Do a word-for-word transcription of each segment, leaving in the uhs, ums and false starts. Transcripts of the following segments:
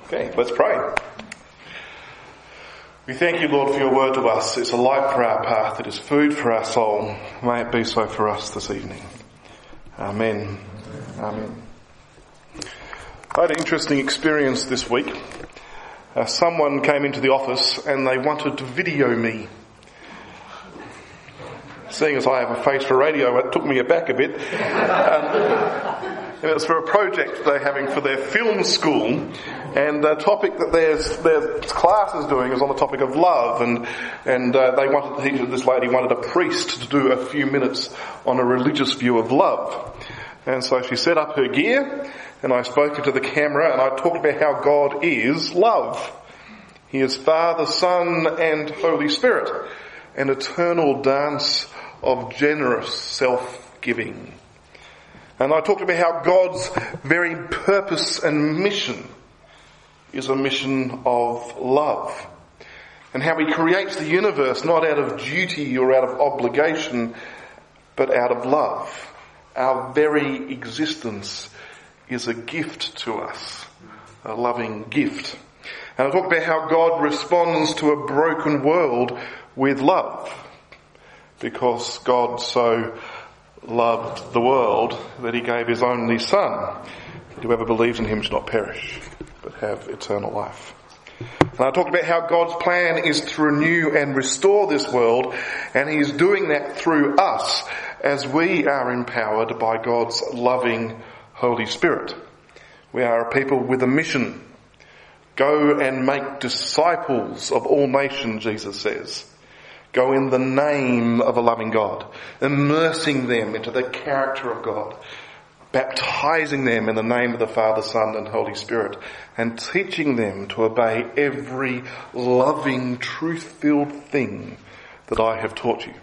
Okay, let's pray. We thank you, Lord, for your word to us. It's a light for our path. It is food for our soul. May it be so for us this evening. Amen. Amen. I had an interesting experience this week. Uh, someone came into the office and they wanted to video me. Seeing as I have a face for radio, it took me aback a bit. Um, and it was for a project they're having for their film school. And the topic that their, their class is doing is on the topic of love. And and uh, they wanted the teacher, this lady wanted a priest to do a few minutes on a religious view of love. And so she set up her gear, and I spoke into the camera, and I talked about how God is love. He is Father, Son, and Holy Spirit, an eternal dance of generous self-giving. And I talked about how God's very purpose and mission is a mission of love. And how He creates the universe not out of duty or out of obligation, but out of love. Our very existence is a gift to us, a loving gift. And I talked about how God responds to a broken world with love, because God so loved the world that He gave His only Son. Whoever believes in Him shall not perish, but have eternal life. And I talked about how God's plan is to renew and restore this world, and He's doing that through us as we are empowered by God's loving Holy Spirit. We are a people with a mission. Go and make disciples of all nations, Jesus says. Go in the name of a loving God, immersing them into the character of God, baptizing them in the name of the Father, Son, and Holy Spirit, and teaching them to obey every loving, truth-filled thing that I have taught you.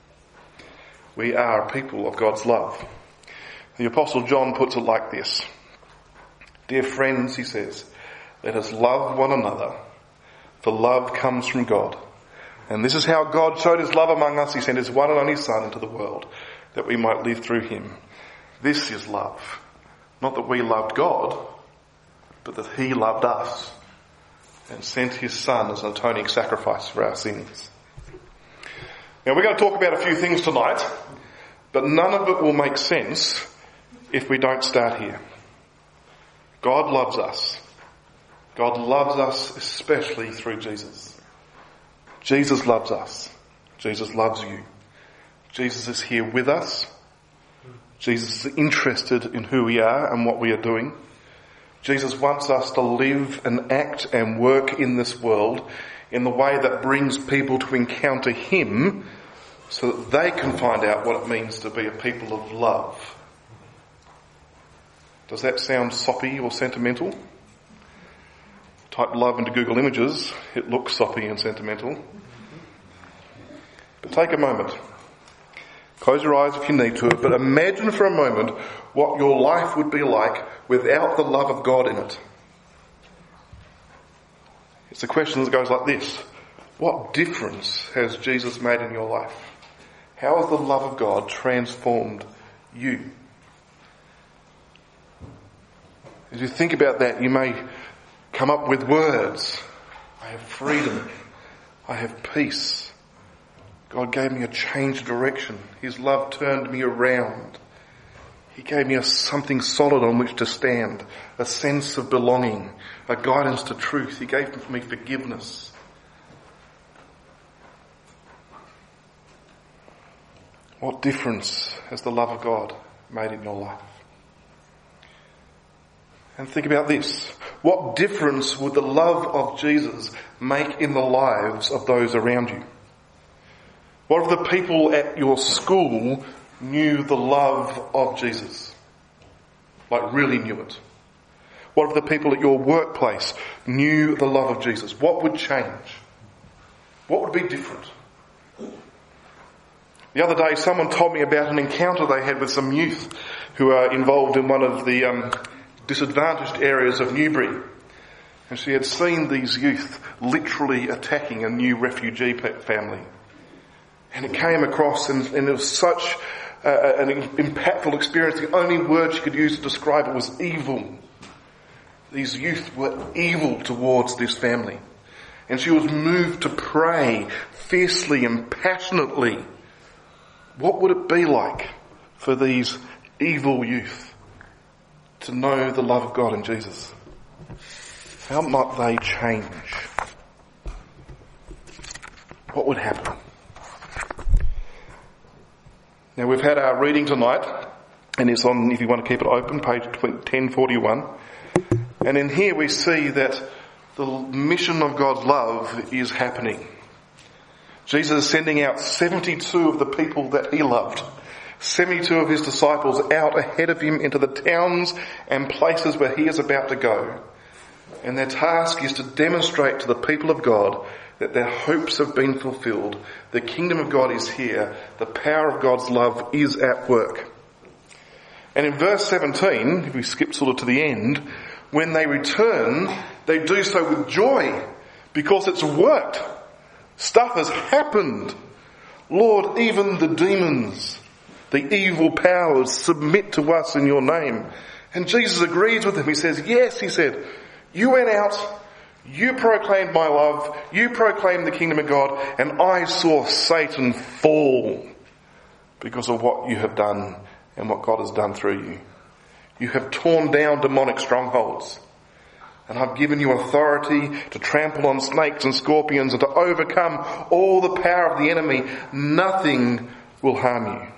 We are a people of God's love. The Apostle John puts it like this. Dear friends, he says, let us love one another, for love comes from God. And this is how God showed His love among us. He sent His one and only Son into the world, that we might live through Him. This is love. Not that we loved God, but that He loved us and sent His Son as an atoning sacrifice for our sins. Now we're going to talk about a few things tonight, but none of it will make sense if we don't start here. God loves us. God loves us especially through Jesus. Jesus loves us. Jesus loves you. Jesus is here with us. Jesus is interested in who we are and what we are doing. Jesus wants us to live and act and work in this world in the way that brings people to encounter Him, so that they can find out what it means to be a people of love. Does that sound soppy or sentimental? Type love into Google Images, it looks soppy and sentimental. But take a moment. Close your eyes if you need to, but imagine for a moment what your life would be like without the love of God in it. It's a question that goes like this. What difference has Jesus made in your life? How has the love of God transformed you? As you think about that, you may come up with words. I have freedom. I have peace. God gave me a change of direction. His love turned me around. He gave me a, something solid on which to stand, a sense of belonging, a guidance to truth. He gave me forgiveness. What difference has the love of God made in your life? And think about this. What difference would the love of Jesus make in the lives of those around you? What if the people at your school knew the love of Jesus? Like really knew it? What if the people at your workplace knew the love of Jesus? What would change? What would be different? The other day someone told me about an encounter they had with some youth who are involved in one of the um, disadvantaged areas of Newbury. And she had seen these youth literally attacking a new refugee family. And it came across and, and it was such uh, an impactful experience. The only word she could use to describe it was evil. these youth were evil towards this family. And she was moved to pray fiercely and passionately. What would it be like for these evil youth to know the love of God in Jesus? How might they change? What would happen? Now we've had our reading tonight, and it's on, if you want to keep it open, page ten forty-one. And in here we see that the mission of God's love is happening. Jesus is sending out seventy-two of the people that he loved, seventy-two of his disciples out ahead of him into the towns and places where he is about to go. And their task is to demonstrate to the people of God that their hopes have been fulfilled. The kingdom of God is here. The power of God's love is at work. And in verse seventeen, if we skip sort of to the end, when they return, they do so with joy because it's worked. Stuff has happened. Lord, even the demons, the evil powers submit to us in your name. And Jesus agrees with them. He says, yes, he said, you went out, you proclaimed my love, you proclaimed the kingdom of God, and I saw Satan fall because of what you have done and what God has done through you. You have torn down demonic strongholds. And I've given you authority to trample on snakes and scorpions and to overcome all the power of the enemy. Nothing will harm you.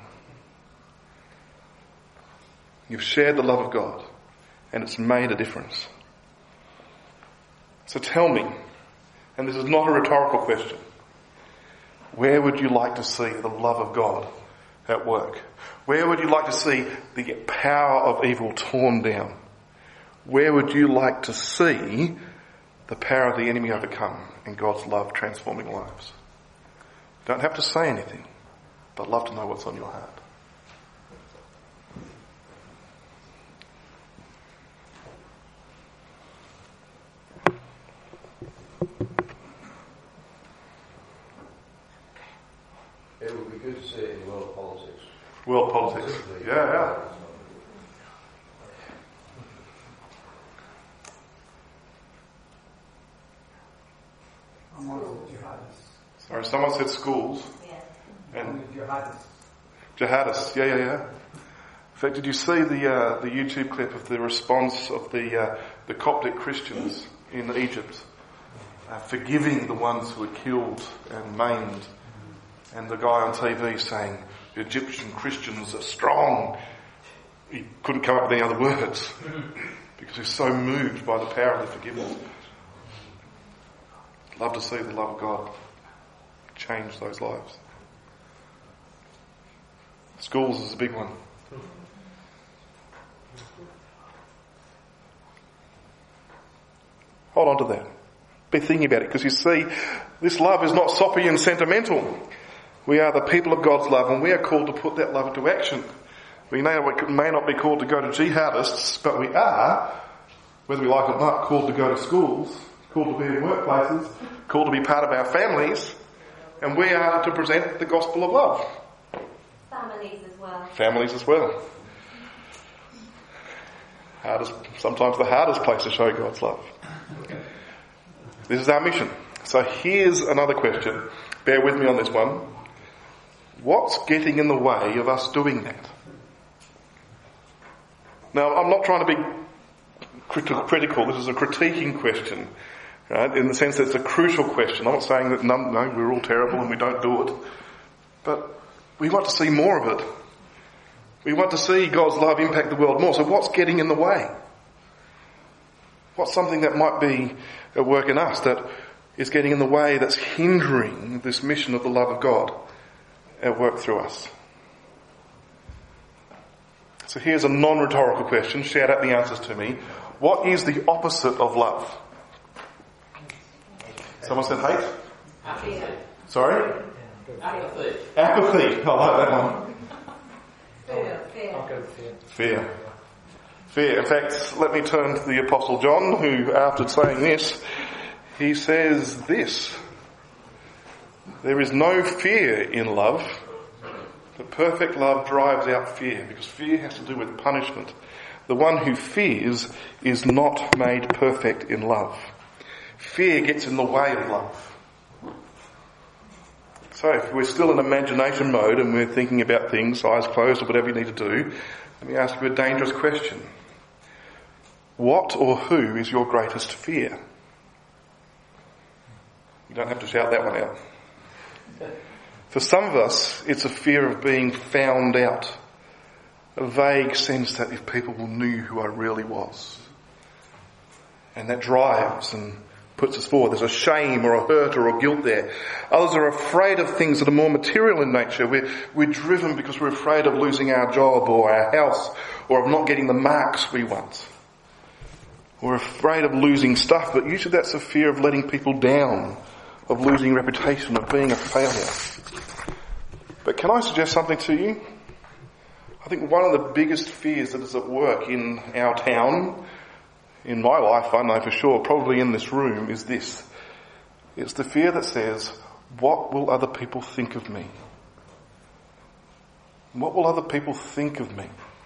You've shared the love of God, and it's made a difference. So tell me, and this is not a rhetorical question, where would you like to see the love of God at work? Where would you like to see the power of evil torn down? Where would you like to see the power of the enemy overcome and God's love transforming lives? Don't have to say anything, but I'd love to know what's on your heart. It would be good to see it in world politics. World politics. Yeah, yeah. Sorry, someone said schools. Yeah. And jihadists. Jihadists, yeah, yeah, yeah. In fact, did you see the uh, the YouTube clip of the response of the uh, the Coptic Christians in Egypt, uh, forgiving the ones who were killed and maimed, and the guy on T V saying the Egyptian Christians are strong. He couldn't come up with any other words because he's so moved by the power of the forgiveness. Love to see the love of God change those lives. Schools is a big one. Hold on to that. Be thinking about it, because you see, this love is not soppy and sentimental. We are the people of God's love, and we are called to put that love into action. We may not, may not be called to go to jihadists, but we are, whether we like it or not, called to go to schools, called to be in workplaces, called to be part of our families, and we are to present the gospel of love. Families as well. Families as well. Hardest, sometimes the hardest place to show God's love. This is our mission. So here's another question. Bear with me on this one. What's getting in the way of us doing that? Now, I'm not trying to be critical. This is a critiquing question, right? In the sense that it's a crucial question. I'm not saying that no, no, we're all terrible and we don't do it. But we want to see more of it. We want to see God's love impact the world more. So what's getting in the way? What's something that might be at work in us that is getting in the way, that's hindering this mission of the love of God at work through us? So here's a non-rhetorical question. Shout out the answers to me. What is the opposite of love? Someone said hate? Apathy. Sorry? Apathy. Apathy. I like that one. Fear. Fear. Fear. Fear. In fact, let me turn to the Apostle John, who, after saying this, he says this: there is no fear in love, but perfect love drives out fear, because fear has to do with punishment. The one who fears is not made perfect in love. Fear gets in the way of love. So if we're still in imagination mode and we're thinking about things, eyes closed or whatever you need to do, let me ask you a dangerous question. What or who is your greatest fear? You don't have to shout that one out. For some of us, it's a fear of being found out. A vague sense that if people knew who I really was. And that drives and puts us forward. There's a shame or a hurt or a guilt there. Others are afraid of things that are more material in nature. We're, we're driven because we're afraid of losing our job or our house or of not getting the marks we want. We're afraid of losing stuff, but usually that's a fear of letting people down, of losing reputation, of being a failure. But can I suggest something to you? I think one of the biggest fears that is at work in our town, in my life, I know for sure, probably in this room, is this. It's the fear that says, what will other people think of me? What will other people think of me?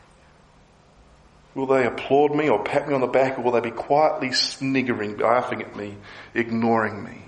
Will they applaud me or pat me on the back, or will they be quietly sniggering, laughing at me, ignoring me?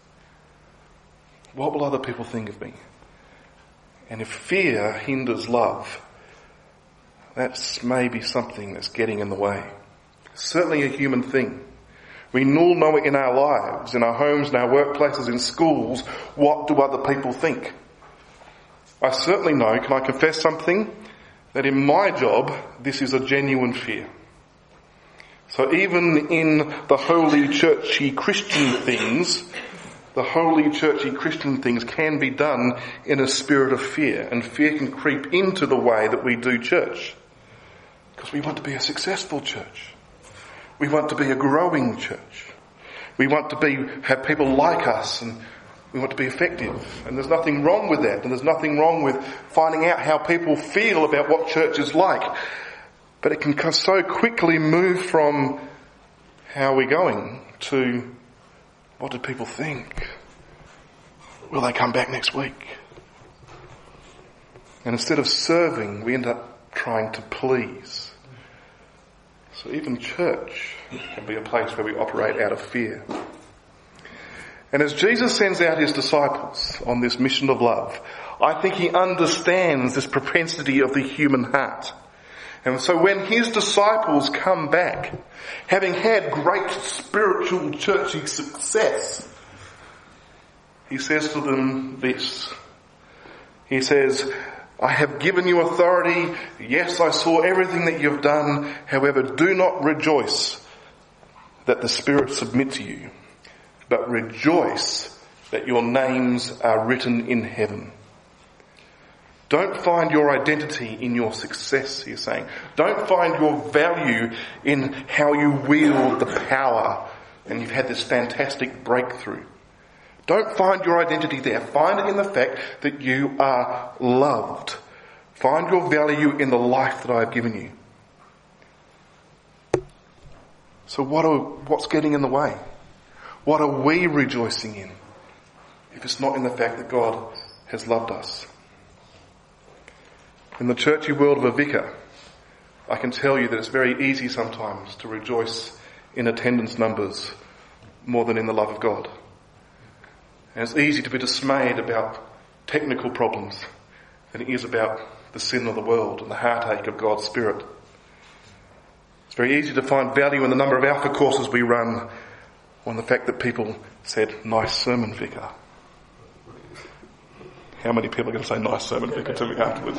What will other people think of me? And if fear hinders love, that's maybe something that's getting in the way. Certainly a human thing. We all know it in our lives, in our homes, in our workplaces, in schools. What do other people think? I certainly know, can I confess something? That in my job, this is a genuine fear. So even in the holy, churchy Christian things, the holy, churchy Christian things can be done in a spirit of fear. And fear can creep into the way that we do church. Because we want to be a successful church. We want to be a growing church. We want to be have people like us, and we want to be effective. And there's nothing wrong with that. And there's nothing wrong with finding out how people feel about what church is like. But it can so quickly move from how are we going to what do people think? Will they come back next week? And instead of serving, we end up trying to please. So even church can be a place where we operate out of fear. And as Jesus sends out his disciples on this mission of love, I think he understands this propensity of the human heart. And so when his disciples come back, having had great spiritual churchy success, he says to them this. He says, I have given you authority. Yes, I saw everything that you've done. However, do not rejoice that the Spirit submit to you, but rejoice that your names are written in heaven. Don't find your identity in your success, he's saying. Don't find your value in how you wield the power and you've had this fantastic breakthrough. Don't find your identity there. Find it in the fact that you are loved. Find your value in the life that I have given you. So what are, what's getting in the way? What are we rejoicing in if it's not in the fact that God has loved us? In the churchy world of a vicar, I can tell you that it's very easy sometimes to rejoice in attendance numbers more than in the love of God. And it's easy to be dismayed about technical problems than it is about the sin of the world and the heartache of God's Spirit. It's very easy to find value in the number of alpha courses we run on the fact that people said, nice sermon, vicar. How many people are going to say nice sermon, vicar to me afterwards?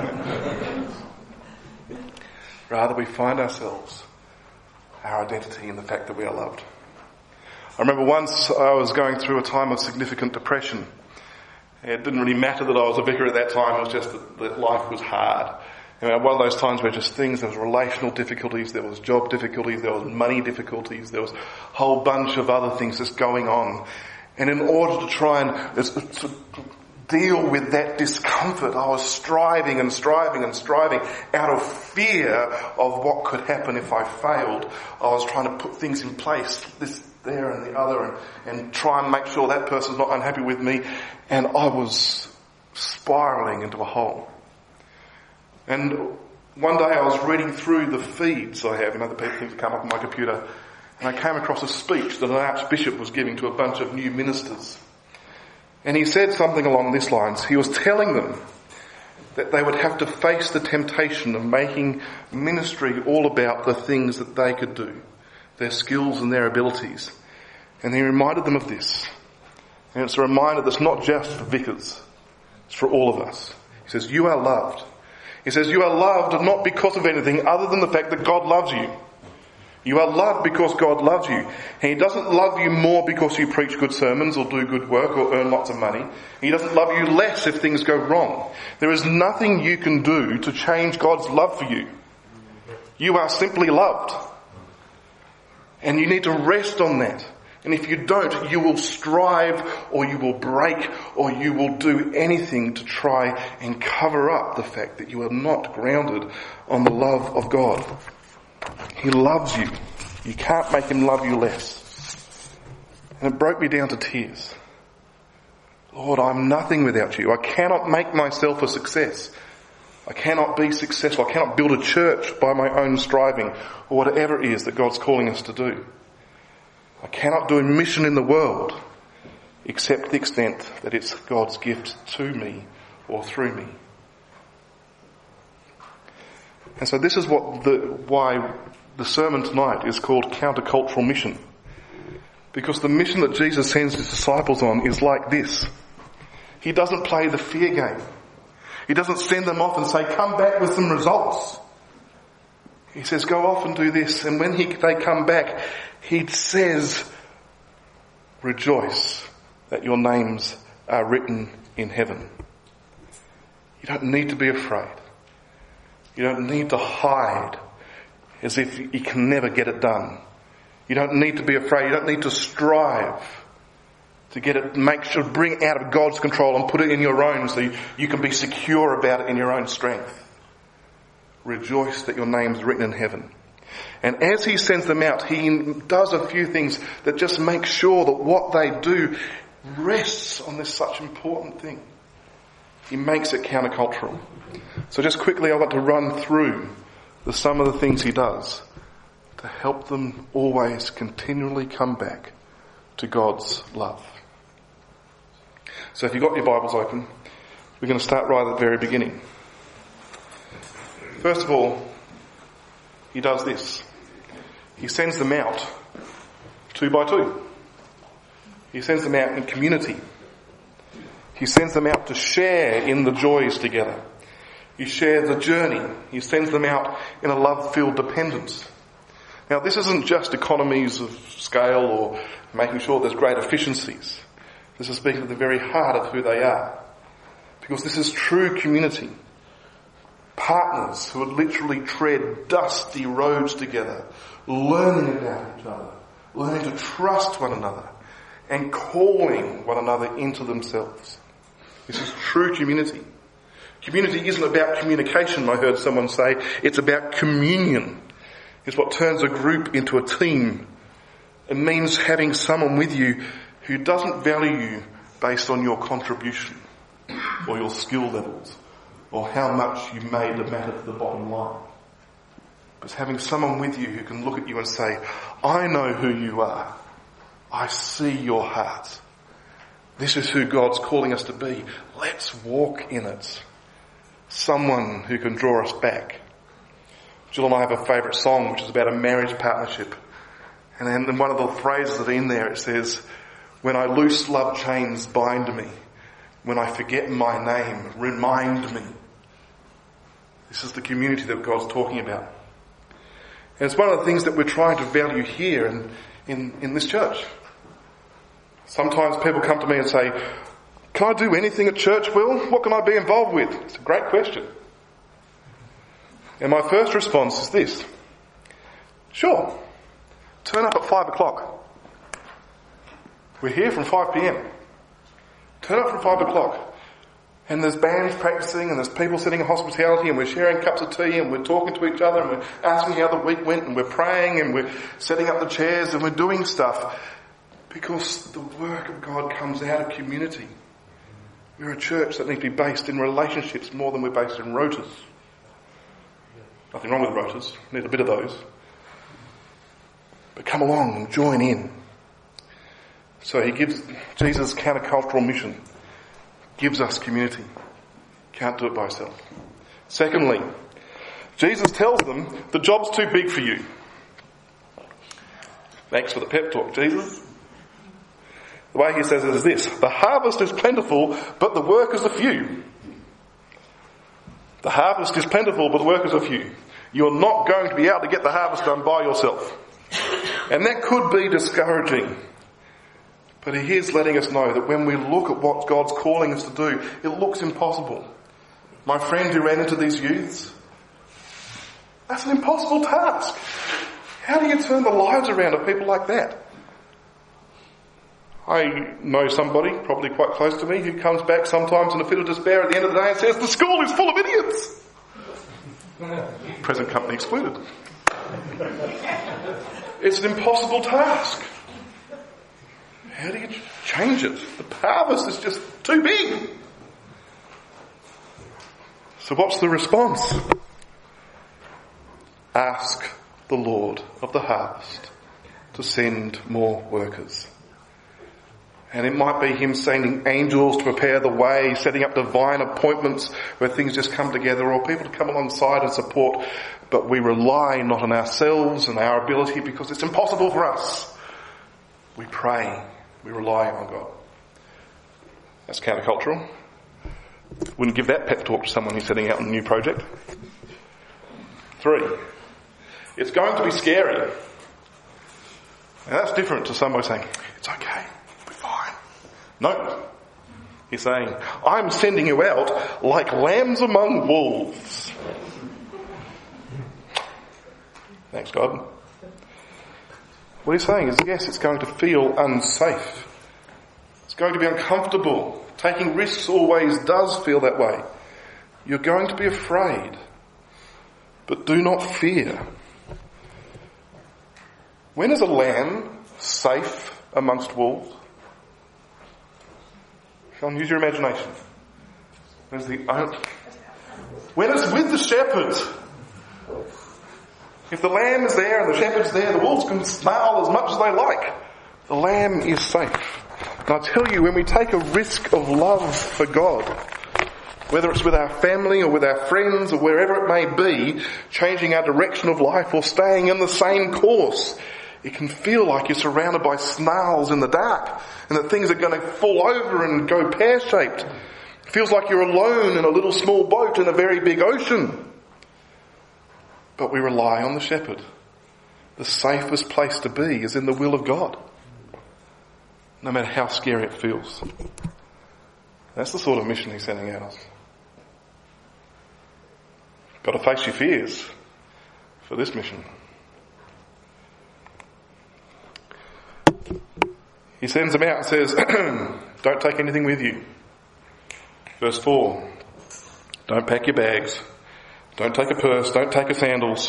Rather, we find ourselves, our identity in the fact that we are loved. I remember once I was going through a time of significant depression. It didn't really matter that I was a vicar at that time, it was just that, that life was hard. You know, one of those times where just things, there was relational difficulties, there was job difficulties, there was money difficulties, there was a whole bunch of other things just going on. And in order to try and to deal with that discomfort, I was striving and striving and striving out of fear of what could happen if I failed. I was trying to put things in place, this, there and the other, and, and try and make sure that person's not unhappy with me. And I was spiraling into a hole. And one day I was reading through the feeds I have, and other people things that come up on my computer, and I came across a speech that an archbishop was giving to a bunch of new ministers. And he said something along these lines. He was telling them that they would have to face the temptation of making ministry all about the things that they could do, their skills and their abilities. And he reminded them of this. And it's a reminder that's not just for vicars, it's for all of us. He says, you are loved. He says, you are loved not because of anything other than the fact that God loves you. You are loved because God loves you. And He doesn't love you more because you preach good sermons or do good work or earn lots of money. He doesn't love you less if things go wrong. There is nothing you can do to change God's love for you. You are simply loved. And you need to rest on that. And if you don't, you will strive or you will break or you will do anything to try and cover up the fact that you are not grounded on the love of God. He loves you. You can't make Him love you less. And it broke me down to tears. Lord, I'm nothing without you. I cannot make myself a success. I cannot be successful. I cannot build a church by my own striving or whatever it is that God's calling us to do. I cannot do a mission in the world except to the extent that it's God's gift to me or through me. And so this is what the, why the sermon tonight is called Countercultural Mission. Because the mission that Jesus sends His disciples on is like this. He doesn't play the fear game. He doesn't send them off and say, come back with some results. He says, go off and do this. And when he, they come back, He says, rejoice that your names are written in heaven. You don't need to be afraid. You don't need to hide as if you can never get it done. You don't need to be afraid. You don't need to strive to get it, make sure, bring it out of God's control and put it in your own so you, you can be secure about it in your own strength. Rejoice that your name's written in heaven. And as He sends them out, He does a few things that just make sure that what they do rests on this such important thing. He makes it countercultural. So just quickly I want to run through the, some of the things He does to help them always continually come back to God's love. So if you've got your Bibles open, we're going to start right at the very beginning. First of all, He does this. He sends them out two by two. He sends them out in community. He sends them out to share in the joys together. He shares the journey. He sends them out in a love-filled dependence. Now, this isn't just economies of scale or making sure there's great efficiencies. This is speaking to the very heart of who they are. Because this is true community. Partners who would literally tread dusty roads together, learning about each other, learning to trust one another, and calling one another into themselves. This is true community. Community isn't about communication, I heard someone say. It's about communion. It's what turns a group into a team. It means having someone with you who doesn't value you based on your contribution or your skill levels or how much you made that matter to the bottom line. But having someone with you who can look at you and say, I know who you are. I see your heart. This is who God's calling us to be. Let's walk in it. Someone who can draw us back. Jill and I have a favourite song which is about a marriage partnership. And then in one of the phrases that are in there it says, when I loose love chains bind me. When I forget my name, remind me. This is the community that God's talking about. And it's one of the things that we're trying to value here in, in, in this church. Sometimes people come to me and say, can I do anything at church, Will? What can I be involved with? It's a great question. And my first response is this. Sure. Turn up at five o'clock. We're here from five p.m. Turn up from five o'clock. And there's bands practicing and there's people sitting in hospitality and we're sharing cups of tea and we're talking to each other and we're asking how the week went and we're praying and we're setting up the chairs and we're doing stuff. Because the work of God comes out of community. We're a church that needs to be based in relationships more than we're based in rotas. Nothing wrong with rotas. Need a bit of those. But come along and join in. So he gives Jesus' countercultural mission. Gives us community. Can't do it by yourself. Secondly, Jesus tells them the job's too big for you. Thanks for the pep talk, Jesus. The way he says it is this: the harvest is plentiful, but the workers are few. The harvest is plentiful, but the workers are few. You're not going to be able to get the harvest done by yourself. And that could be discouraging. But he is letting us know that when we look at what God's calling us to do, it looks impossible. My friend who ran into these youths, that's an impossible task. How do you turn the lives around of people like that? I know somebody, probably quite close to me, who comes back sometimes in a fit of despair at the end of the day and says, the school is full of idiots. Present company excluded. It's an impossible task. How do you change it? The harvest is just too big. So what's the response? Ask the Lord of the harvest to send more workers. And it might be him sending angels to prepare the way, setting up divine appointments where things just come together, or people to come alongside and support. But we rely not on ourselves and our ability because it's impossible for us. We pray. We rely on God. That's countercultural. Wouldn't give that pep talk to someone who's setting out on a new project. Three. It's going to be scary. Now that's different to somebody saying, it's okay. No. He's saying, I'm sending you out like lambs among wolves. Thanks, God. What he's saying is, yes, it's going to feel unsafe. It's going to be uncomfortable. Taking risks always does feel that way. You're going to be afraid. But do not fear. When is a lamb safe amongst wolves? Come on, use your imagination. Where's the when it's with the shepherds. If the lamb is there and the shepherd's there, the wolves can snarl as much as they like. The lamb is safe. And I tell you, when we take a risk of love for God, whether it's with our family or with our friends or wherever it may be, changing our direction of life or staying in the same course, it can feel like you're surrounded by snarls in the dark and that things are going to fall over and go pear-shaped. It feels like you're alone in a little small boat in a very big ocean. But we rely on the shepherd. The safest place to be is in the will of God, no matter how scary it feels. That's the sort of mission he's sending out. Got to face your fears for this mission. He sends them out and says, don't take anything with you. Verse four, don't pack your bags. Don't take a purse. Don't take your sandals.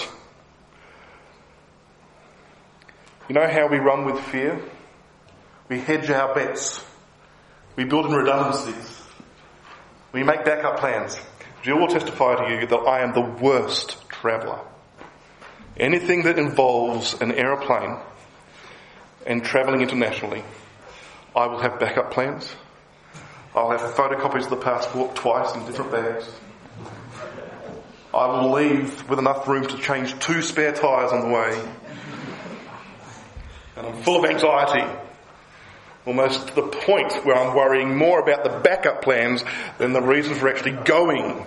You know how we run with fear? We hedge our bets. We build in redundancies. We make backup plans. Jill will testify to you that I am the worst traveller. Anything that involves an aeroplane and travelling internationally, I will have backup plans. I'll have photocopies of the passport twice in different bags. I will leave with enough room to change two spare tyres on the way. And I'm full of anxiety, almost to the point where I'm worrying more about the backup plans than the reason for actually going.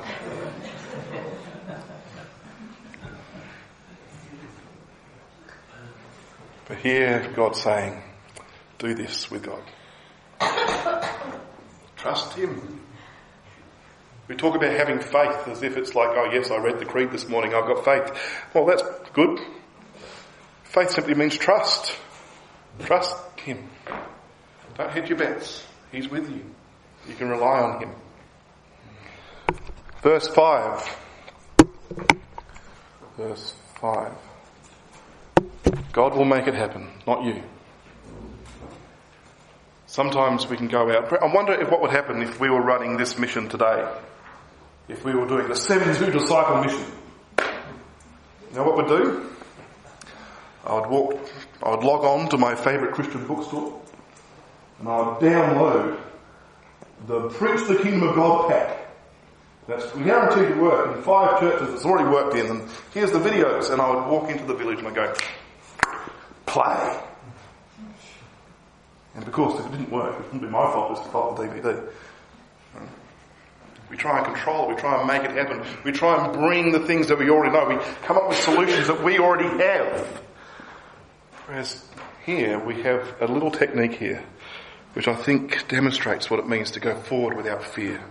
But here God's saying, do this with God. Trust Him. We talk about having faith as if it's like, oh yes, I read the creed this morning, I've got faith. Well, that's good. Faith simply means trust. Trust Him. Don't hedge your bets. He's with you. You can rely on Him. Verse five. Verse five. God will make it happen, not you. Sometimes we can go out. I wonder if what would happen if we were running this mission today. If we were doing the seventy-two disciple mission. You know what we'd do? I would walk, I would log on to my favourite Christian bookstore and I would download the Preach the Kingdom of God pack. That's guaranteed to work in five churches it's already worked in, and here's the videos, and I would walk into the village and I'd go, play. And of course, if it didn't work, it wouldn't be my fault, it's the fault of the D V D. We try and control it, we try and make it happen, we try and bring the things that we already know, we come up with solutions that we already have. Whereas here, we have a little technique here, which I think demonstrates what it means to go forward without fear.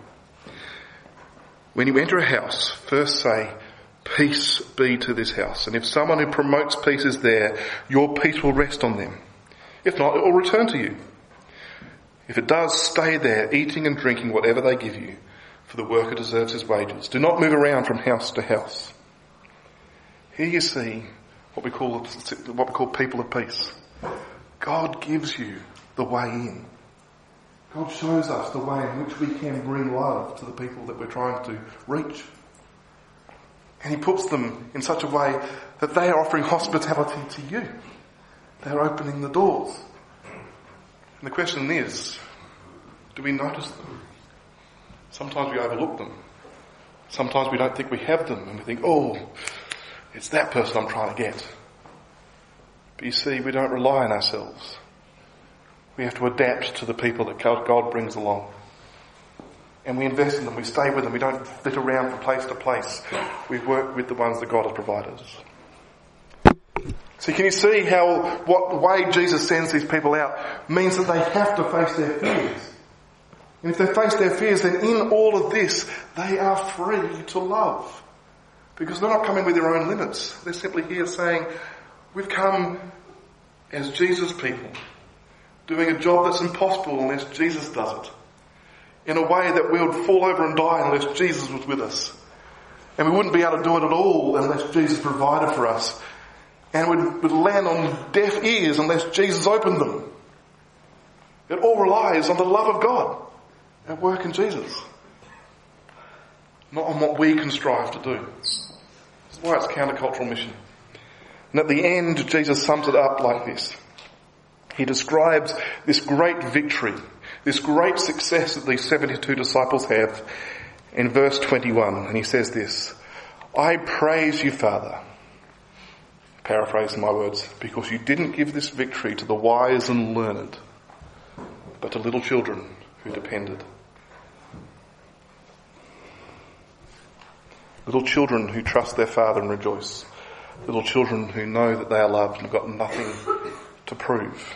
When you enter a house, first say, peace be to this house. And if someone who promotes peace is there, your peace will rest on them. If not, it will return to you. If it does, stay there, eating and drinking whatever they give you, for the worker deserves his wages. Do not move around from house to house. Here you see what we call what we call people of peace. God gives you the way in. God shows us the way in which we can bring love to the people that we're trying to reach. And he puts them in such a way that they are offering hospitality to you. They're opening the doors. And the question is, do we notice them? Sometimes we overlook them. Sometimes we don't think we have them and we think, oh, it's that person I'm trying to get. But you see, we don't rely on ourselves. We have to adapt to the people that God brings along. And we invest in them, we stay with them, we don't flit around from place to place. We work with the ones that God has provided us. So can you see how what the way Jesus sends these people out means that they have to face their fears? And if they face their fears, then in all of this, they are free to love. Because they're not coming with their own limits. They're simply here saying, we've come as Jesus people, doing a job that's impossible unless Jesus does it. In a way that we would fall over and die unless Jesus was with us. And we wouldn't be able to do it at all unless Jesus provided for us. And we would land on deaf ears unless Jesus opened them. It all relies on the love of God at work in Jesus. Not on what we can strive to do. That's why it's countercultural mission. And at the end, Jesus sums it up like this. He describes this great victory, this great success that these seventy-two disciples have in verse twenty-one. And he says this, I praise you, Father, paraphrasing my words, because you didn't give this victory to the wise and learned, but to little children who depended. Little children who trust their Father and rejoice. Little children who know that they are loved and have got nothing to prove.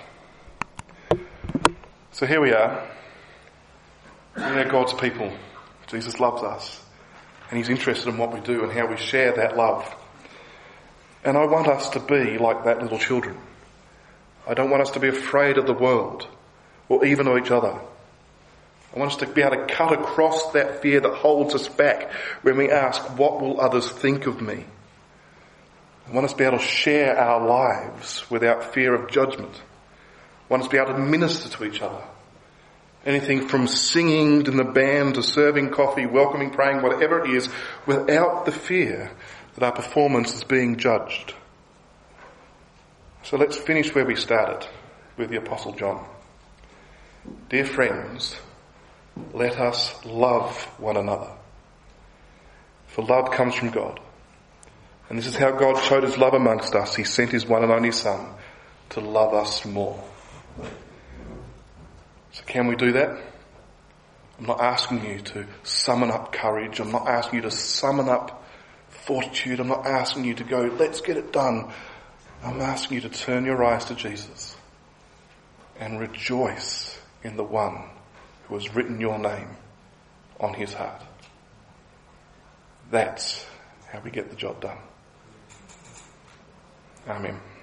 So here we are. We are God's people. Jesus loves us. And he's interested in what we do and how we share that love. And I want us to be like that little children. I don't want us to be afraid of the world or even of each other. I want us to be able to cut across that fear that holds us back when we ask, what will others think of me? I want us to be able to share our lives without fear of judgment. I want us to be able to minister to each other. Anything from singing in the band to serving coffee, welcoming, praying, whatever it is, without the fear that our performance is being judged. So let's finish where we started with the Apostle John. Dear friends, let us love one another. For love comes from God. And this is how God showed his love amongst us. He sent his one and only Son to love us more. So can we do that? I'm not asking you to summon up courage. I'm not asking you to summon up fortitude. I'm not asking you to go, let's get it done. I'm asking you to turn your eyes to Jesus and rejoice in the one who has written your name on his heart. That's how we get the job done. Amen.